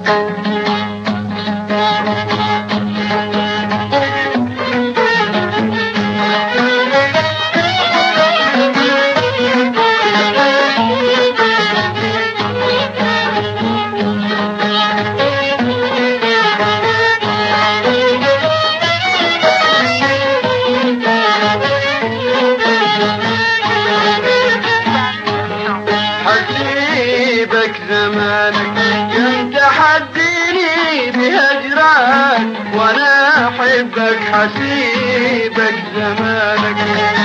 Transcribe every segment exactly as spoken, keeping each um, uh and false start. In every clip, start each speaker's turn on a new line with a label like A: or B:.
A: حسيبك زمانك كنت حديني بهجرك وانا احبك. حسيبك زمانك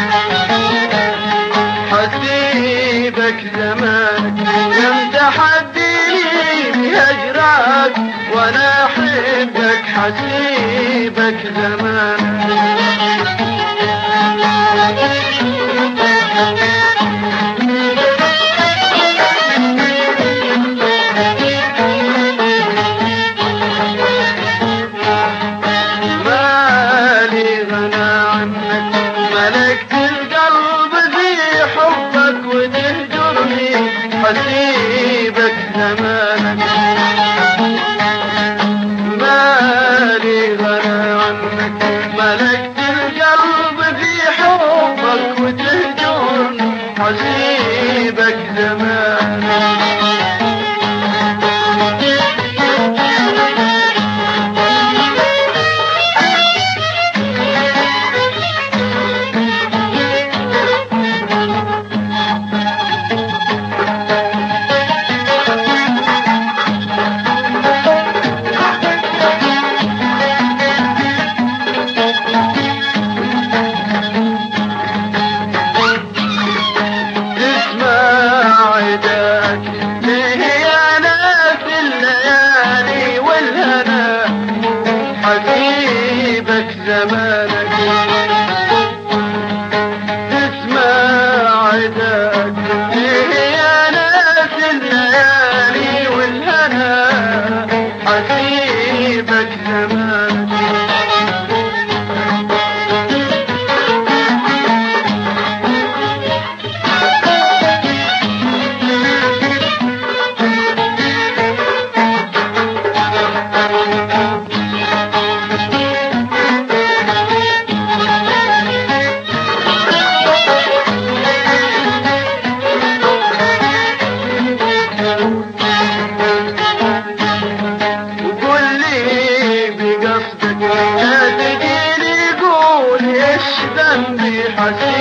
A: حسيبك زمانك كنت حديني بهجرك وانا احبك. حسيبك زمانك ملكت القلب في حبك وتهجرني. حسيبك زمانك مالي غنى عنك. ملكت القلب في حبك وتهجرني. حسيبك زمانك حبيبك زمانك تسمع عداك يا ناس الليالي والهنا. حبيبك زمانك لا تجيني قول ايش ذنبي. حسيبك